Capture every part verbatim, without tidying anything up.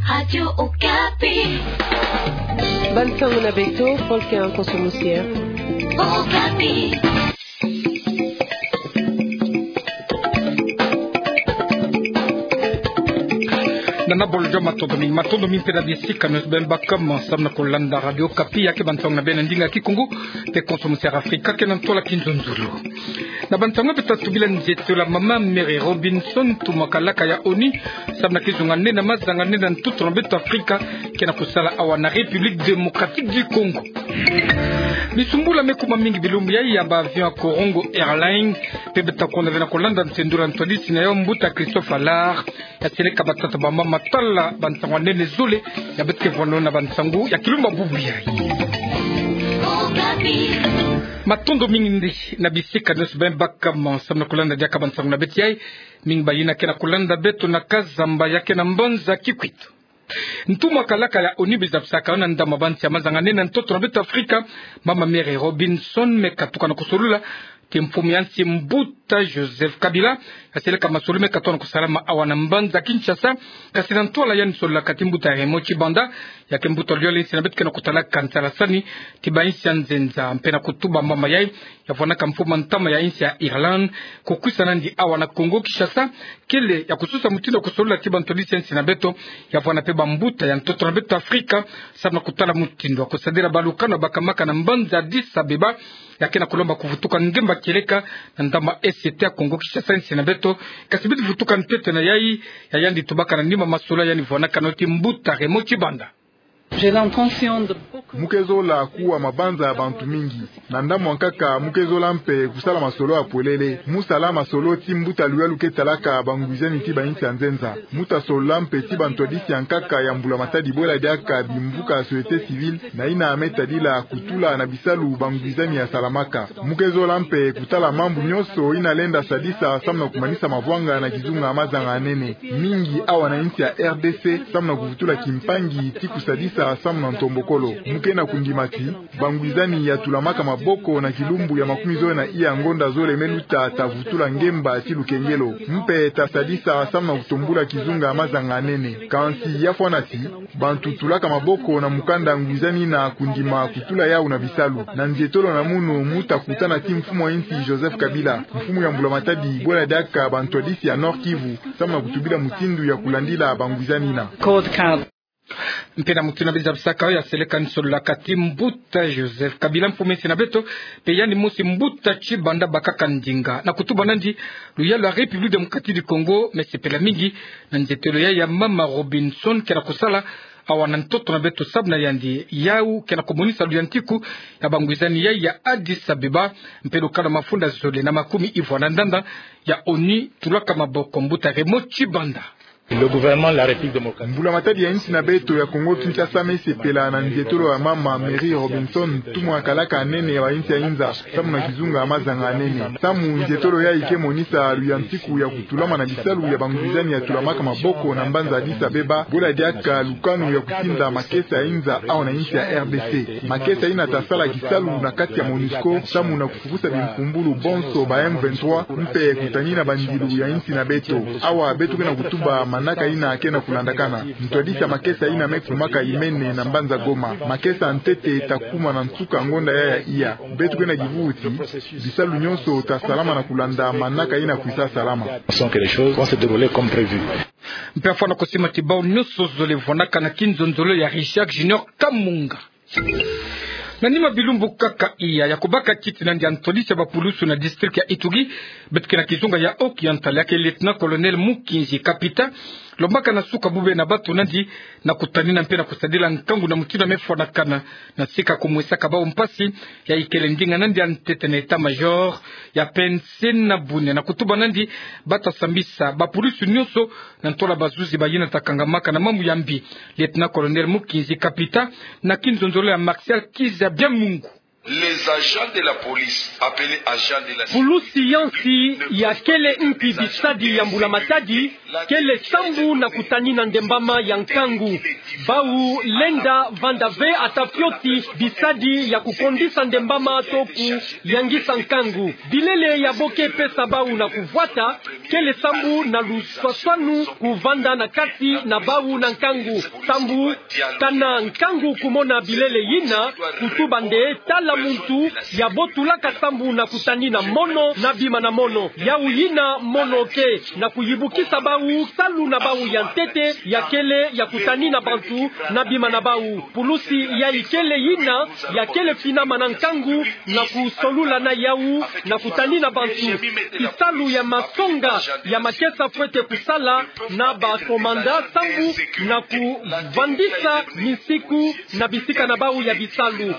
Radio Okapi. Bansango na beto, folke en consommation. Okapi. Nana boljo matondo mi matondo mi pera bisika nos ben bakam samna kolanda Radio Okapi yake bantong na ben ndinga kikungu te consommation Afrika kenan tola kinzunzulu na bantong beta tubila njeto la mama Mary Robinson tumakalaka ya oni samna kizunga nena mazanga nena tout rombet Afrika kena kusala awana République démocratique du Congo. Bisumbula mekuma mingi bilumbu ya yamba avion Corongo Airlines pebeta kona vena kolanda ntendura ntolisi na yo mbuta Christophe Allard ya seleka batata bamba matala bantango nene zole ya betke vono na bantangu ya kilumba bubu ya matondo mingi na bisika nos ben bakam samna kolanda dia kabantangu na betiai mingi bayina kena kolanda beto na kazamba yake na mbonza kikwitu ntuma kalaka ya onibiza psaka na ndama banti ya mazanga nena ntoto na beto Afrika mama Mary Robinson mekatuka na kusolula Kimfumiansi Mbuta Joseph Kabila aseleka masolume katona kusalama awana mbanza Kinshasa kasinantola yani sola katimbuta remochi banda ya kembuto liole sinabetke na kutala kansala sani tibainsi nzenza mpena kutuba mama yai yafona kamfuma ntama ya insi ya Ireland kukusa nandi awana Kongo Kinshasa kile ya kususa mutindo kusolula tibantolisi yansi nabeto yafona peba Mbuta ya ntoto na beto Afrika sabna kutala mutindo kusadira balukano bakamaka na mbanza Addis Abeba yakena kulomba kuvutuka ngemba keleka na ndama S C T ya Kongo Kinshasa nsi na beto kasibiti vutuka ntete na yai ya yandi tubaka na nima masula yani vona kanoti Mbuta remochi banda. Mukezola kuwa mabanza ya bantu mingi na ndamu wankaka mukezola mpe kusala masolo ya polele musala masolo ti Mbuta luya luke talaka bangwizeni ti bainti ya nzenza muta sola mpe ti bantodisi yankaka ya mbula matadi bola diaka bimbuka ya société civile na ina ameta dila kutula na bisalu bangwizeni ya salamaka mukezola mpe kutala mambu nyoso ina lenda sadisa samna kumanisa mavwanga na kizunga mazanga anene mingi awa na inti ya R D C samna kuvutula kimpangi ti kusadisa samna ntombokolo mukena kundimati bangwizani ya tulamaka maboko na kilumbu ya makumi zoe na iya ngonda zole meluta tavutula ngemba ti lukengelo mpe tasadisa samna kutombula kizunga mazanga nene kansi ya fwanati bantu tulaka maboko na mukanda ngwizani na kundima kutula yao na bisalu na njetolo na munu muta kutana ti mfumu wa insi Joseph Kabila mfumu ya mbula matadi bola daka bantu adisi ya Nord Kivu samna kutubila mutindu ya kulandila bangwizani na mpena mutina biza bisaka ya seleka nsola kati Mbuta Joseph Kabila mfumesi na beto peyani musi Mbuta chibanda bakaka ndinga na kutuba nandi luya la République démocratique du Congo mesepela mingi na nzetelo ya ya mama Robinson kena kusala awana ntoto na beto sabna yandi yau kena komunisa luyantiku ya bangwizani ya ya Addis Abeba mpelo kana mafunda zole na makumi ivo na ndanda ya oni tulaka maboko Mbuta remochi banda. Le gouvernement de la République démocratique. Mbula matadi ya insi na beto ya Kongo Kinshasa mesepela na nzetolo ya mama Mary Robinson tumu akalaka nene ya insi ya inza samu na kizunga mazanga nene samu nzetolo ya ike monisa luyantiku ya kutulama na bisalu ya bangwizani ya tulamaka maboko na mbanza Addis Abeba bola diaka lukanu ya kusinda makesa ya inza au na insi ya R D C makesa ina tasala kisalu na kati ya MONUSCO samu na kufukusa bimfumbulu bonso ba M vingt-trois mpe kutani na bandilu ya insi na beto awa beto kena kutuba manaka ina kena kulandakana mtwadisa makesa ina mekumaka imene na mbanza Goma makesa ntete takuma na nsuka ngonda ya ya iya betu kena givuti bisalu nyonso ta salama na kulanda manaka ina kuisa salama sans que les choses vont se dérouler comme prévu. Mpe afana kusima tibao nyonso zole vonaka na kinzonzolo ya Richard Junior Kamunga na nima bilumbu kaka iya ya kubaka kiti nandi antolisi ya bapulusu na district ya Ituri betke na kizunga ya Okiantal yake lieutenant colonel Mukinzi kapita lombaka na suka bube na batu nandi na kutanina mpe na kusadila nkangu na mutina mefwa na kana na sika kumwesa kabao mpasi ya ikele ndinga nandi antete na etat major ya pensen na bune na kutuba nandi bata sambisa bapulusu nyoso na ntola bazuzi bayina takangamaka na mamu yambi lieutenant colonel Mukinzi kapita na kinzonzolo ya Martial Kiza bien Mungu. les agents de la police appelés agents de la Pulusi yansi ya kele mpi bisadi ya mbula matadi kele sambu na kutani na ndembama ya nkangu bau lenda vandave atafioti bisadi ya kukondisa ndembama toku yangisa nkangu bilele ya boke pesa bau na kuvuata kele sambu na luswaswanu kuvanda na kati na bau na nkangu sambu kana nkangu kumona bilele yina kutubande tala muntu ya botulaka sambu na kutani na mono na bima na mono ya uyina mono ke na kuyibukisa bau salu na bau ya ntete ya kele ya kutani na bantu na bima na bau pulusi ya ikele yina ya kele fina manankangu na kusolula na yau na kutani na bantu isalu ya masonga ya makesa fwete kusala na ba komanda sambu na kuvandisa misiku na bisika na bau ya bisalu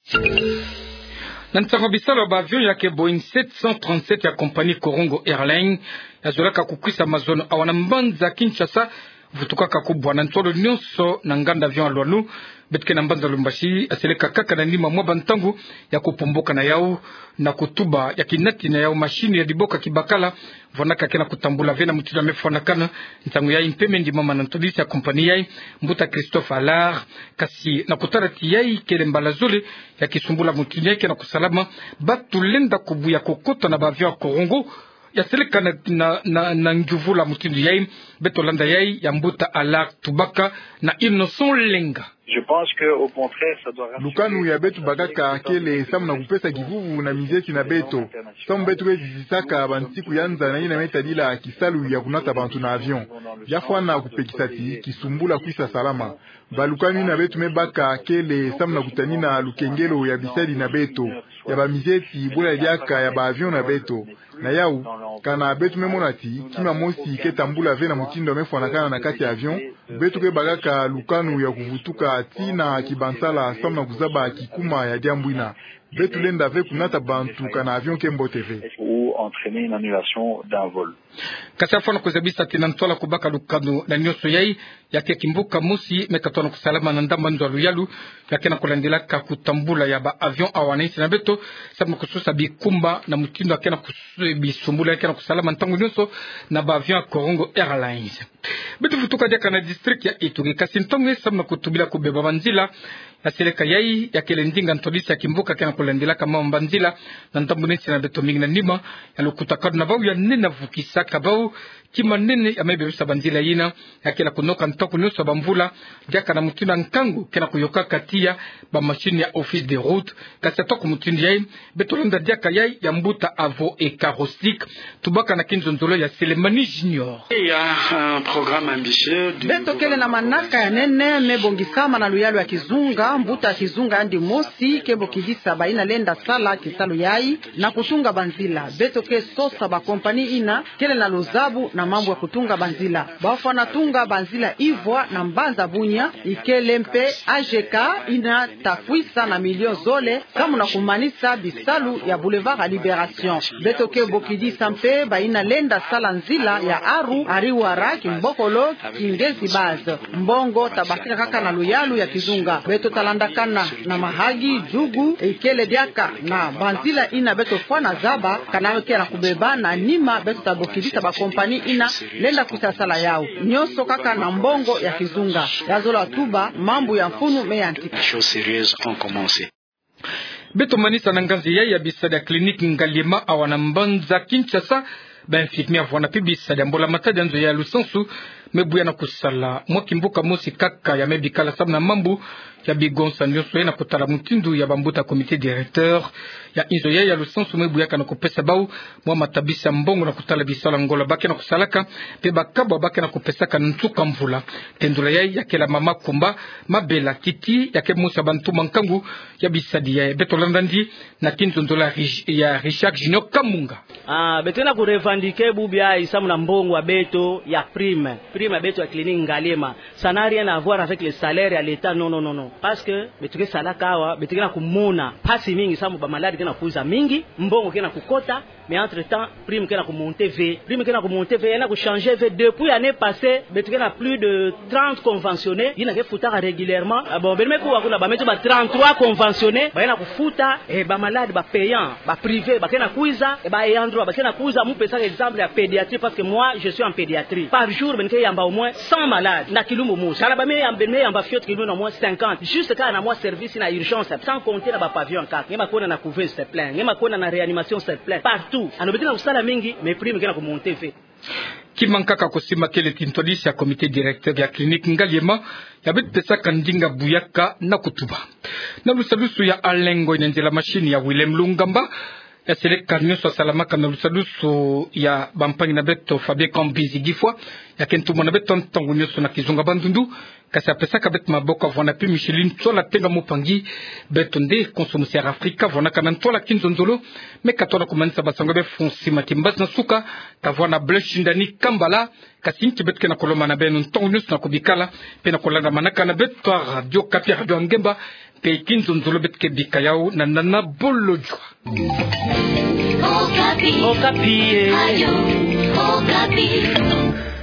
na ntango bisalo ba avion yake Boeing sept cent trente-sept ya kompani Korongo Airlines yazolaka kukwisa mazono awana mbanza Kinshasa vutukaka kubwa na ntolo nyonso na nganda avion alwanu betike na mbanza Lumbashi aseleka kaka na ndima mwa bantangu ya kupumbuka na yao na kutuba ya kinati na yao mashini ya diboka kibakala vonaka kena kutambula vena mutida mefonakana ntangu ya impeme ndima manantolisi ya kompani yai mbuta Christophe Allard kasi na kutarati yai kele mbalazole ya kisumbula mutida yake na kusalama batu lenda kubu ya kokota na bavio ya Korongo ya seleka na, na, na, na njuvula mutida yai beto landa yai ya mbuta Allard Tubaka na Innocent Lenga. Je pense que au contraire ça doit lukanu ya betu bagaka kele samu na kupesa kivuvu na mizeti na beto samu betu bezisaka bantiku yanza na ina metadila kisalu ya kunata bantu na avion yafwana kupekisati kisumbula kuisa salama balukanu na betu mebaka kele samu na kutanina lukengelo ya bisadi na beto ya bamizeti bula yaka ya ba avion na beto na yau kana betu memonati kima mosi ketambula vena mutindo mefonakana na kati ya avion betu ke bagaka lukanu ya kuvutuka tina kibansala samna kuzaba kikuma ya diambwina betu lenda ve kunata bantu kana avion kembo T V ou entraîner une annulation d'un vol. Kasafana kuzabisa tina ntola kubaka lukanu na nyoso yai yake kimbuka musi mekatona kusalama na ndamba nzwalu yalu yake na kulandela kakutambula ya ba avion awanisi na beto sabu kususa bikumba na mutindo yake na bisumbula yake na kusalama ntangu nyoso na ba avion Korongo Airlines betu futuka jaka na district ya Ituri kasi ntongo sabu kutubila kubeba banzila ya seleka yai ya kele ndinga ntolisi ya kimbuka kena kulandela kama mbanzila na ntambu nesi na beto mingi na nima ya lukutakadu na bau ya nena vukisa kabau kima nene ya mebebisa banzila yina ya kela kunoka ntoku nyoso bamvula jaka na mutuna nkangu kena kuyoka katia ba machine ya office de route kasi atoku mutuni yai beto landa jaka yai ya mbuta avo e carostique tubaka na kinzonzolo ya Selemani Junior. Il y a un programme ambitieux beto kele na manaka ya nene mebongisama na luyalu ya kizunga mbuta kizunga andi mosi kebo kidisa baina lenda sala kisalu yai na kutunga banzila beto ke sosa ba kompani ina kele na lozabu na mambo ya kutunga banzila bafu anatunga banzila ivwa na mbanza bunya ikele mpe A G K ina tafwisa na milion zole kama na kumanisa bisalu ya boulevard à Libération beto ke bokidisa mpe baina lenda sala nzila ya aru ariwara kimbokolo kingezi bazo mbongo tabakika kaka na luyalu ya kizunga beto talandakana na mahagi jugu ikele diaka na banzila ina beto fwana zaba kana kera kubeba na nima beto tabokidisa ba kompani ina lenda kusasala yao nyoso kaka na mbongo ya kizunga yazola tuba mambo ya mfunu meyantika choses sérieuses ont commencé. Beto manisa na nganzi yai ya bisada kliniki Ngalima awana mbanza Kinshasa ba infirmière vwana pibisa ya mbola matadi anzo ya lusansu mebuya na kusala mwakimbuka mosi kaka ya mebikala sabu na mambu ya bigonsa nyoso na kutala mutindu ya bambuta comité directeur ya inzo ya ya lusansu mebuya kana kupesa bau mwa matabisa mbongo na kutala bisala ngola baki na kusalaka pe bakabo baki na kupesaka ntuka mvula tendula yai ya kela mama kumba mabela kiti ya ke musa bantu mankangu ya bisadi ya beto landandi na kinzo ndola ya Richard Junior Kamunga ah betena ku revendiquer bubia isamu na mbongo wa beto ya prime prime beto ya clinique Ngalema ça n'a rien à voir avec le salaire à l'état non non non non parce que betuke salaka wa betuke na kumona pasi mingi samu ba maladi kana kuuza mingi mbongo kena kukota mais entre temps prime kena ko monter V prime kena ko monter V na ko changer V depuis année passée betu kena plus de trente conventionnés ina ke futa régulièrement bon ben me ko wakuna ba meto ba trente-trois conventionnés ba ina ko futa e ba malade ba payant ba privé ba kena kuiza e ba yandro ba kena kuiza mu pesa exemple ya pédiatrie parce que moi je suis en pédiatrie par jour ben ke yamba au moins cent malades na kilumbu mu sala ba me yamba me yamba fiot kilumbu au moins cinquante juste quand na moi service na urgence sans compter na ba pavillon quatre ngema kona na couvrir se plein ngema kona na réanimation se plein partout anobeti na usala mingi mais prime kena ko monter fait kimankaka kusima kele tintolisi ya komite directeur ya clinique Ngaliema ya bet pesa kandinga buyaka na kutuba na lusalusu ya alengo inenzela machine ya Willem Lungamba ya seleka nyoso salamaka na lusalusu ya bampangi na beto Fabien Kambizi gifwa ya kentuma na beto ntangu nyoso na kizunga bandundu kasi apesa ka bet maboko vona pi Micheline tola tenga mopangi beto nde consommation ya Afrika vona kana tola kinzonzolo me katola kumanisa basango be fonsi matimbas na suka ta vona blush ndani kambala kasi nti bet kana koloma na beno ntangu nyoso na kubikala pe na kolanga manaka na beto radio Kapi radio Ngemba pe kinzonzolo bet ke bikayao na nana bolojwa Okapi. Okapi. Ayo, Okapi.